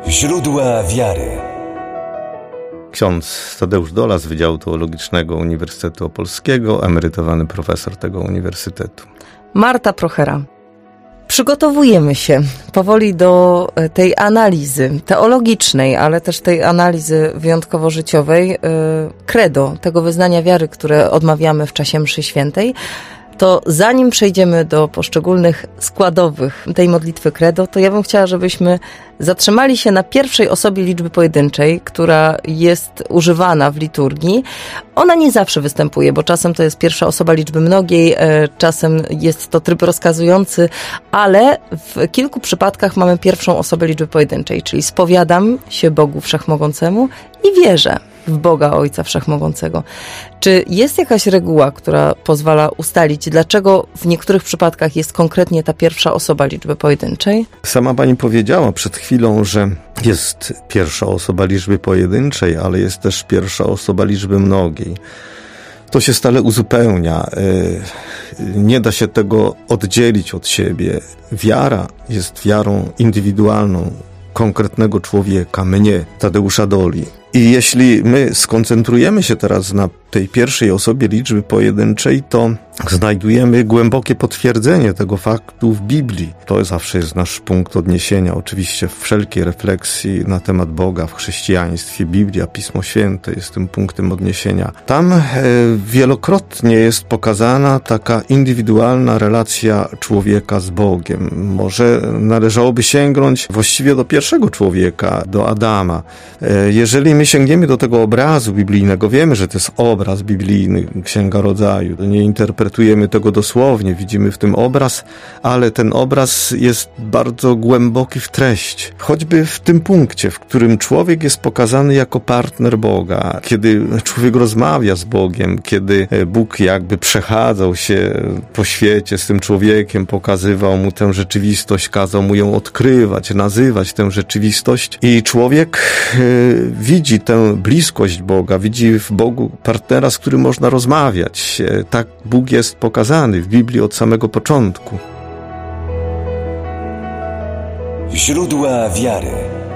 Źródła wiary. Ksiądz Tadeusz Dola z Wydziału Teologicznego Uniwersytetu Opolskiego, emerytowany profesor tego uniwersytetu. Marta Prochera. Przygotowujemy się powoli do tej analizy teologicznej, ale też tej analizy wyjątkowo życiowej, credo, tego wyznania wiary, które odmawiamy w czasie mszy świętej. To zanim przejdziemy do poszczególnych składowych tej modlitwy credo, to ja bym chciała, żebyśmy zatrzymali się na pierwszej osobie liczby pojedynczej, która jest używana w liturgii. Ona nie zawsze występuje, bo czasem to jest pierwsza osoba liczby mnogiej, czasem jest to tryb rozkazujący, ale w kilku przypadkach mamy pierwszą osobę liczby pojedynczej, czyli spowiadam się Bogu Wszechmogącemu i wierzę w Boga Ojca Wszechmogącego. Czy jest jakaś reguła, która pozwala ustalić, dlaczego w niektórych przypadkach jest konkretnie ta pierwsza osoba liczby pojedynczej? Sama pani powiedziała przed chwilą, że jest pierwsza osoba liczby pojedynczej, ale jest też pierwsza osoba liczby mnogiej. To się stale uzupełnia. Nie da się tego oddzielić od siebie. Wiara jest wiarą indywidualną, konkretnego człowieka, mnie, Tadeusza Doli. I jeśli my skoncentrujemy się teraz na tej pierwszej osobie liczby pojedynczej, to znajdujemy głębokie potwierdzenie tego faktu w Biblii. To zawsze jest nasz punkt odniesienia. Oczywiście w wszelkiej refleksji na temat Boga w chrześcijaństwie, Biblia, Pismo Święte jest tym punktem odniesienia. Tam wielokrotnie jest pokazana taka indywidualna relacja człowieka z Bogiem. Może należałoby sięgnąć właściwie do pierwszego człowieka, do Adama. Jeżeli my sięgniemy do tego obrazu biblijnego, wiemy, że to jest obraz biblijny, Księga Rodzaju. Nie interpretujemy tego dosłownie, widzimy w tym obraz, ale ten obraz jest bardzo głęboki w treść. Choćby w tym punkcie, w którym człowiek jest pokazany jako partner Boga, kiedy człowiek rozmawia z Bogiem, kiedy Bóg jakby przechadzał się po świecie z tym człowiekiem, pokazywał mu tę rzeczywistość, kazał mu ją odkrywać, nazywać tę rzeczywistość i człowiek widzi tę bliskość Boga, widzi w Bogu partnera, z którym można rozmawiać. Tak Bóg jest pokazany w Biblii od samego początku. Źródła wiary.